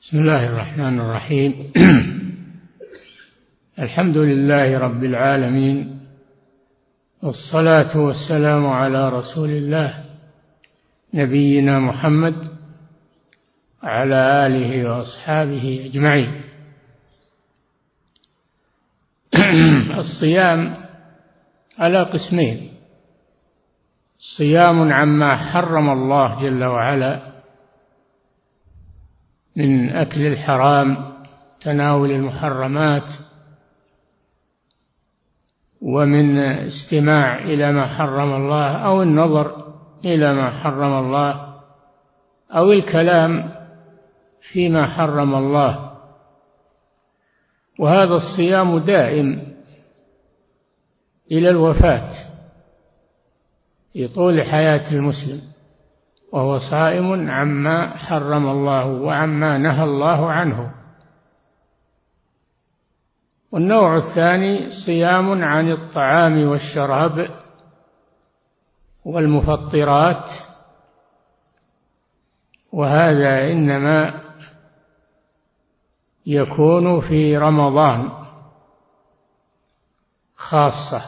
بسم الله الرحمن الرحيم. الحمد لله رب العالمين، والصلاة والسلام على رسول الله نبينا محمد وعلى آله وأصحابه أجمعين. الصيام على قسمين: صيام عما حرم الله جل وعلا من أكل الحرام، تناول المحرمات، ومن استماع إلى ما حرم الله أو النظر إلى ما حرم الله أو الكلام فيما حرم الله. وهذا الصيام دائم إلى الوفاة في طول حياة المسلم، وهو صائم عما حرم الله وعما نهى الله عنه. والنوع الثاني صيام عن الطعام والشراب والمفطرات، وهذا إنما يكون في رمضان خاصة،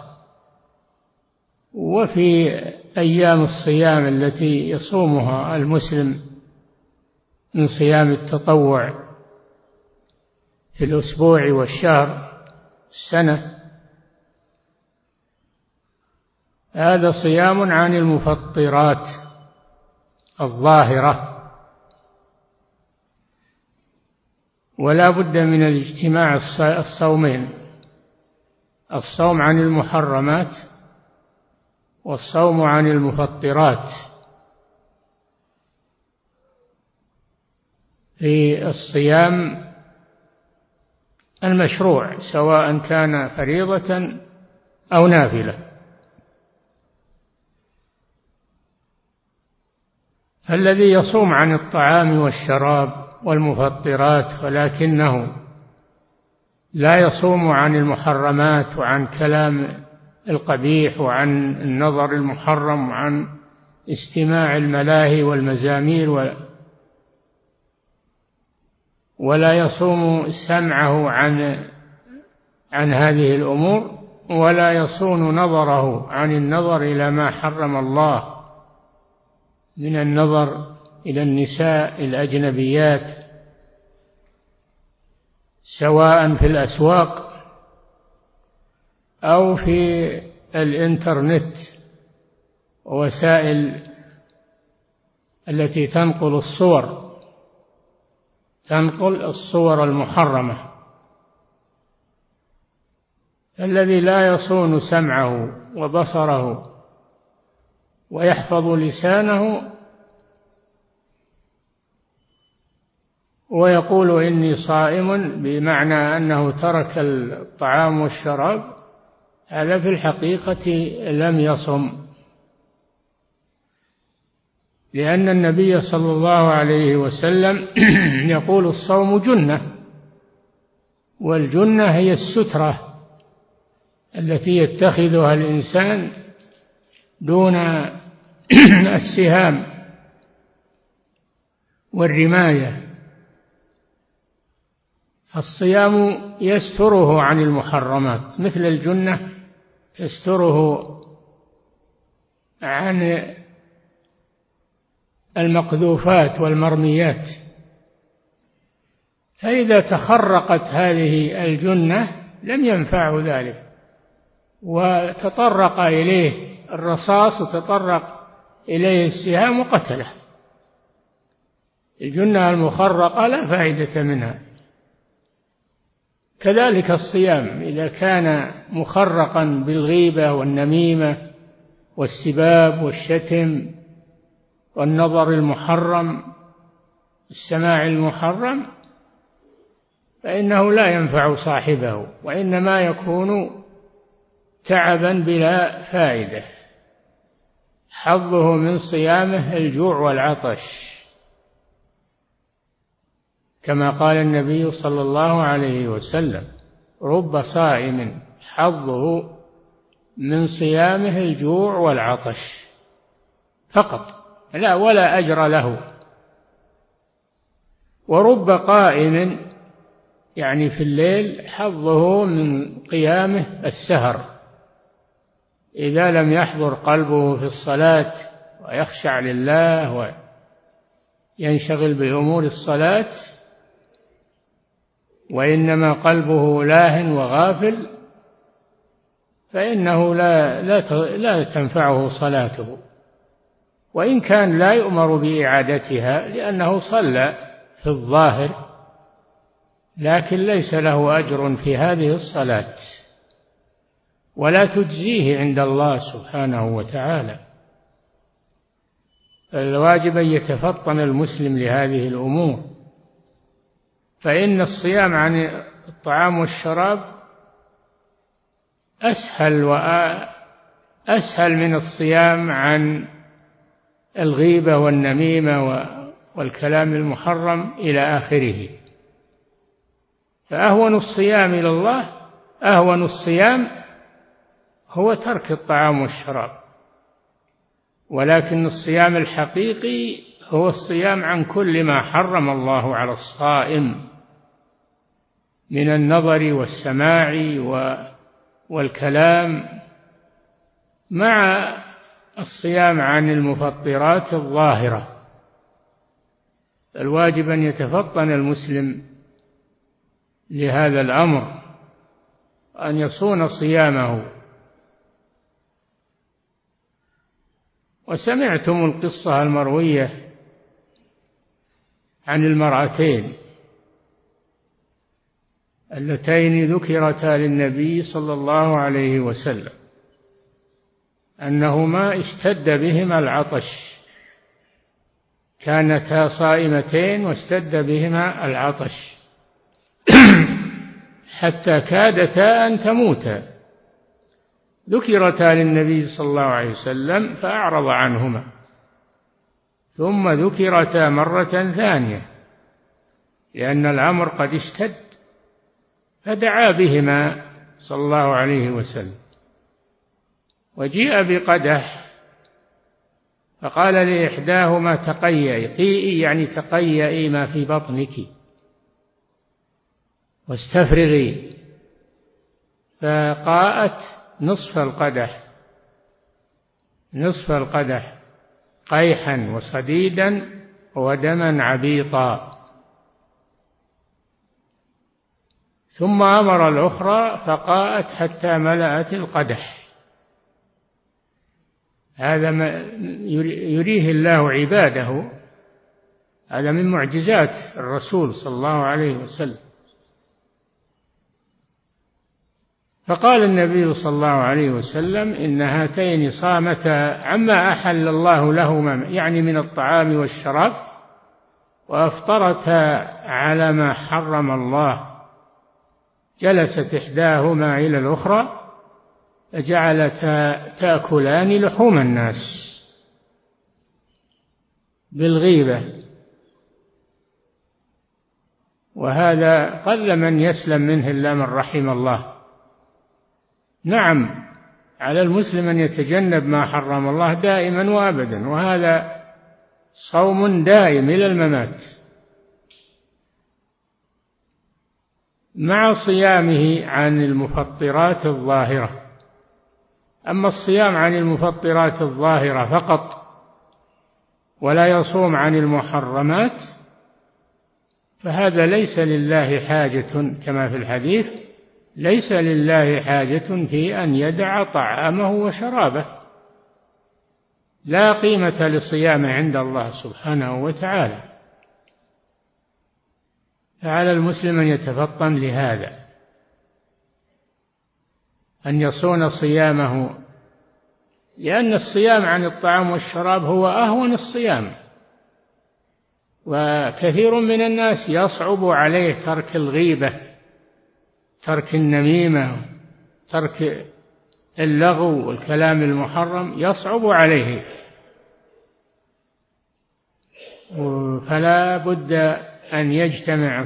وفي أيام الصيام التي يصومها المسلم من صيام التطوع في الأسبوع والشهر السنة، هذا صيام عن المفطرات الظاهرة. ولا بد من الاجتماع الصومين: الصوم عن المحرمات والصوم عن المفطرات. في الصيام المشروع سواء كان فريضة أو نافلة. الذي يصوم عن الطعام والشراب والمفطرات ولكنه لا يصوم عن المحرمات وعن كلام القبيح وعن النظر المحرم وعن استماع الملاهي والمزامير، ولا يصوم سمعه عن هذه الأمور، ولا يصون نظره عن النظر إلى ما حرم الله من النظر إلى النساء الأجنبيات، سواء في الأسواق أو في الإنترنت ووسائل التي تنقل الصور المحرمة. الذي لا يصون سمعه وبصره ويحفظ لسانه ويقول إني صائم بمعنى أنه ترك الطعام والشراب، هذا في الحقيقة لم يصم، لأن النبي صلى الله عليه وسلم يقول: الصوم جنة، والجنة هي السترة التي يتخذها الإنسان دون السهام والرماية. الصيام يستره عن المحرمات، مثل الجنة تستره عن المقذوفات والمرميات. فإذا تخرقت هذه الجنة لم ينفعه ذلك، وتطرق إليه الرصاص وتطرق إليه السهام وقتله. الجنة المخرقة لا فائدة منها. كذلك الصيام إذا كان مخرقا بالغيبة والنميمة والسباب والشتم والنظر المحرم، السماع المحرم، فإنه لا ينفع صاحبه، وإنما يكون تعبا بلا فائدة. حظه من صيامه الجوع والعطش، كما قال النبي صلى الله عليه وسلم: رب صائم حظه من صيامه الجوع والعطش فقط، لا ولا أجر له. ورب قائم يعني في الليل حظه من قيامه السهر، إذا لم يحضر قلبه في الصلاة ويخشع لله وينشغل بأمور الصلاة، وإنما قلبه لاهٍ وغافل، فإنه لا تنفعه صلاته، وإن كان لا يؤمر بإعادتها لأنه صلى في الظاهر، لكن ليس له أجر في هذه الصلاة ولا تجزيه عند الله سبحانه وتعالى. الواجب أن يتفطن المسلم لهذه الأمور، فإن الصيام عن الطعام والشراب أسهل من الصيام عن الغيبة والنميمة والكلام المحرم إلى آخره. فأهون الصيام إلى الله، أهون الصيام هو ترك الطعام والشراب، ولكن الصيام الحقيقي هو الصيام عن كل ما حرم الله على الصائم من النظر والسماع والكلام، مع الصيام عن المفطرات الظاهرة. الواجب أن يتفطن المسلم لهذا الأمر، أن يصون صيامه. وسمعتم القصة المروية عن المرأتين اللتين ذكرتا للنبي صلى الله عليه وسلم أنهما اشتد بهما العطش، كانتا صائمتين واشتد بهما العطش حتى كادتا أن تموتا، ذكرتا للنبي صلى الله عليه وسلم فأعرض عنهما، ثم ذكرتا مرة ثانية لأن الأمر قد اشتد، فدعا بهما صلى الله عليه وسلم، وجيء بقدح فقال لإحداهما تقيئي، قيئي يعني تقيئي ما في بطنك واستفرغي، فقاءت نصف القدح قيحا وصديدا ودما عبيطا، ثم أمر الأخرى فقاءت حتى ملأت القدح. هذا ما يريه الله عباده، هذا من معجزات الرسول صلى الله عليه وسلم. فقال النبي صلى الله عليه وسلم إن هاتين صامتا عما أحل الله لهما يعني من الطعام والشراب، وأفطرتا على ما حرم الله. جلست إحداهما إلى الأخرى فجعلتا تأكلان لحوم الناس بالغيبة، وهذا قل من يسلم منه إلا من رحم الله. نعم، على المسلم أن يتجنب ما حرم الله دائما وأبدا، وهذا صوم دائم إلى الممات، مع صيامه عن المفطرات الظاهرة. أما الصيام عن المفطرات الظاهرة فقط ولا يصوم عن المحرمات فهذا ليس لله حاجة، كما في الحديث: ليس لله حاجة في أن يدع طعامه وشرابه، لا قيمة لصيامه عند الله سبحانه وتعالى. فعلى المسلم أن يتفطن لهذا، أن يصون صيامه، لأن الصيام عن الطعام والشراب هو أهون الصيام، وكثير من الناس يصعب عليه ترك الغيبة، ترك النميمة، ترك اللغو والكلام المحرم يصعب عليه، فلا بد أن يجتمع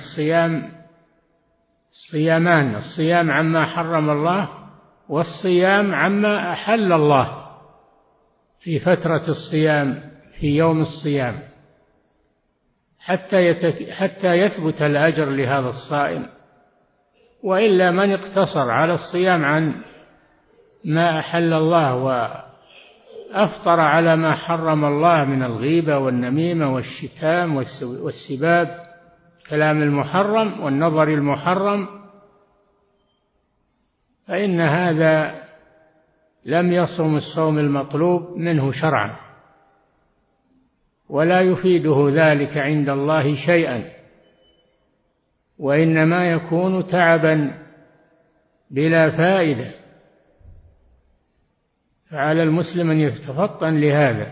الصيامان: الصيام عما حرم الله والصيام عما أحل الله في فترة الصيام، في يوم الصيام، حتى يثبت الأجر لهذا الصائم. وإلا من اقتصر على الصيام عن ما أحل الله وأفطر على ما حرم الله من الغيبة والنميمة والشتام والسباب، كلام المحرم والنظر المحرم، فإن هذا لم يصم الصوم المطلوب منه شرعا، ولا يفيده ذلك عند الله شيئا، وإنما يكون تعبا بلا فائدة. فعلى المسلم أن يتفطن لهذا،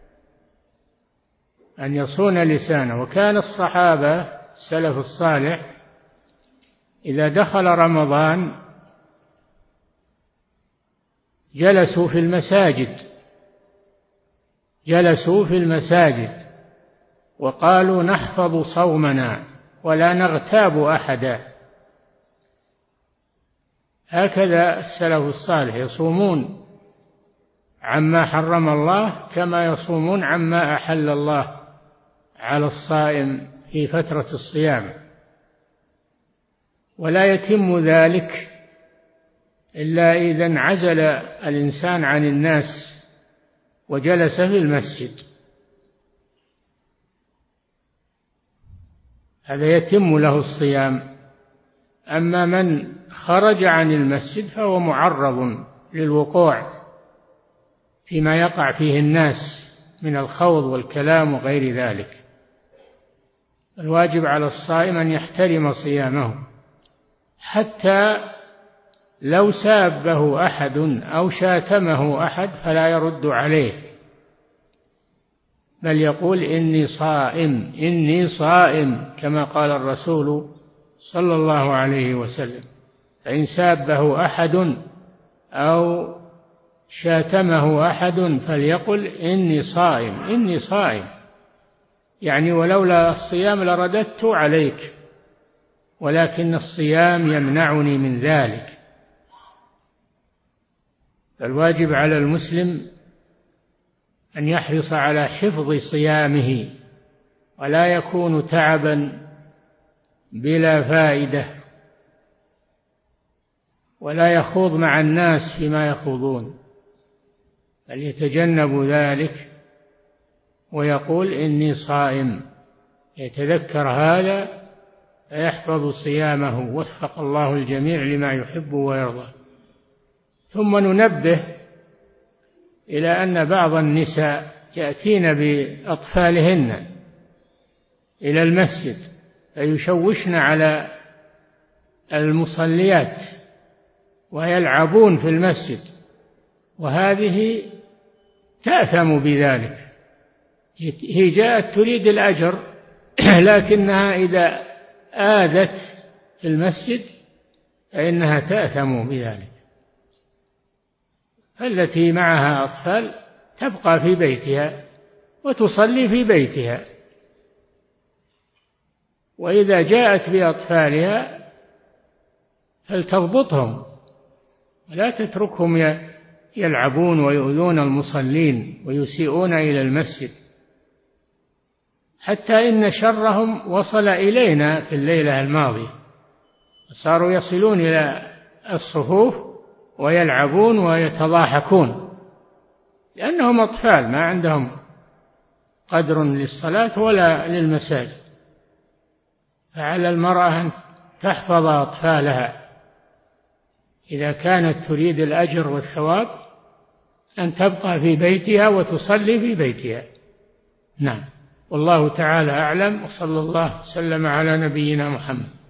أن يصون لسانه. وكان الصحابة السلف الصالح إذا دخل رمضان جلسوا في المساجد وقالوا نحفظ صومنا ولا نغتاب أحدا. هكذا السلف الصالح يصومون عما حرم الله كما يصومون عما أحل الله على الصائم في فترة الصيام. ولا يتم ذلك إلا إذا انعزل الإنسان عن الناس وجلس في المسجد، هذا يتم له الصيام. أما من خرج عن المسجد فهو معرض للوقوع فيما يقع فيه الناس من الخوض والكلام وغير ذلك. الواجب على الصائم أن يحترم صيامه، حتى لو سابه أحد أو شاتمه أحد فلا يرد عليه، بل يقول إني صائم إني صائم كما قال الرسول صلى الله عليه وسلم. فإن سابه أحد أو شاتمه أحد فليقل إني صائم إني صائم، يعني ولولا الصيام لرددت عليك، ولكن الصيام يمنعني من ذلك. فالواجب على المسلم أن يحرص على حفظ صيامه، ولا يكون تعبا بلا فائدة، ولا يخوض مع الناس فيما يخوضون، بل يتجنب ذلك ويقول إني صائم، يتذكر هذا فيحفظ صيامه. وفق الله الجميع لما يحب ويرضى. ثم ننبه إلى أن بعض النساء يأتين بأطفالهن إلى المسجد فيشوشن على المصليات ويلعبون في المسجد، وهذه تأثم بذلك. هي جاءت تريد الأجر، لكنها إذا آذت في المسجد فإنها تأثم بذلك. التي معها أطفال تبقى في بيتها وتصلي في بيتها، وإذا جاءت بأطفالها فلتضبطهم ولا تتركهم يلعبون ويؤذون المصلين ويسيئون إلى المسجد، حتى إن شرهم وصل إلينا في الليلة الماضية، صاروا يصلون إلى الصفوف ويلعبون ويتضاحكون، لأنهم أطفال ما عندهم قدر للصلاة ولا للمساجد. فعلى المرأة أن تحفظ أطفالها إذا كانت تريد الأجر والثواب، أن تبقى في بيتها وتصلي في بيتها. نعم، والله تعالى أعلم، وصلى الله وسلم على نبينا محمد.